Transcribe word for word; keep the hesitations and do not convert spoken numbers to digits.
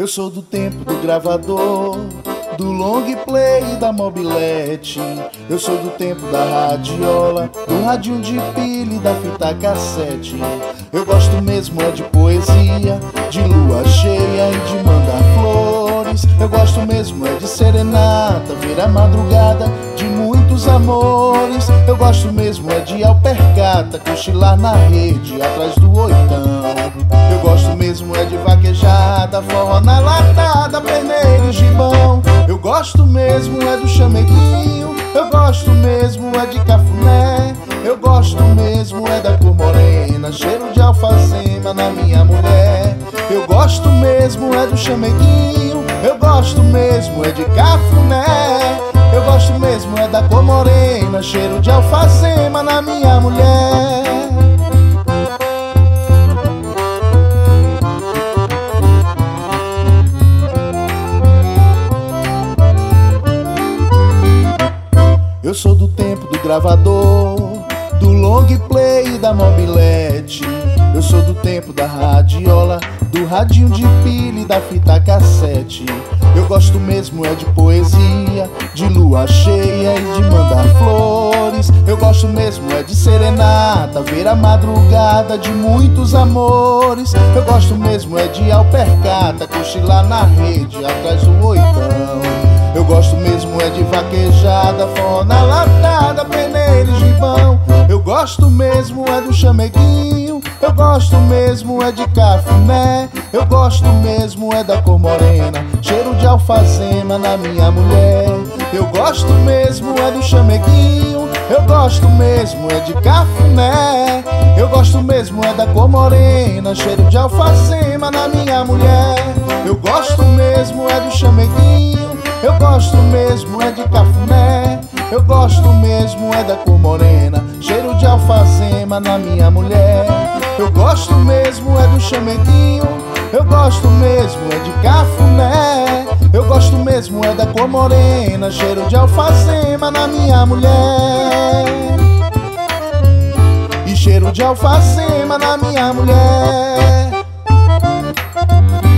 Eu sou do tempo do gravador, do long play e da mobilete. Eu sou do tempo da radiola, do radinho de pilha e da fita cassete. Eu gosto mesmo é de poesia, de lua cheia e de mandar flores. Eu gosto mesmo é de serenata, ver a madrugada de muitos amores. Eu gosto mesmo é de alpercata, cochilar na rede atrás do oitão. Eu gosto mesmo é de vaquejada, forró na latada, perneiro e gibão. Eu gosto mesmo é do chameguinho, eu gosto mesmo é de cafuné. Eu gosto mesmo é da cor morena, cheiro de alfazema na minha mulher. Eu gosto mesmo é do chameguinho, eu gosto mesmo é de cafuné. Eu gosto mesmo é da cor morena, cheiro de alfazema na minha mulher. Eu sou do tempo do gravador, do long play e da mobilete. Eu sou do tempo da radiola, do radinho de pilha e da fita cassete. Eu gosto mesmo é de poesia, de lua cheia e de mandar flores. Eu gosto mesmo é de serenata, ver a madrugada de muitos amores. Eu gosto mesmo é de alpercata, cochilar na rede atrás do oitão. Eu gosto mesmo é de vaquejada, forró na latada, peneira e gibão. Eu gosto mesmo é do chameguinho, eu gosto mesmo é de cafuné. Eu gosto mesmo é da cor morena, cheiro de alfazema na minha mulher. Eu gosto mesmo é do chameguinho, eu gosto mesmo é de cafuné. Eu gosto mesmo é da cor morena, cheiro de alfazema na minha mulher. Eu gosto mesmo é do chameguinho, eu gosto mesmo é de cafuné. Eu gosto mesmo é da cor morena, cheiro de alfazema na minha mulher. Eu gosto mesmo é do chameguinho, eu gosto mesmo é de cafuné. Eu gosto mesmo é da cor morena, cheiro de alfazema na minha mulher. E cheiro de alfazema na minha mulher.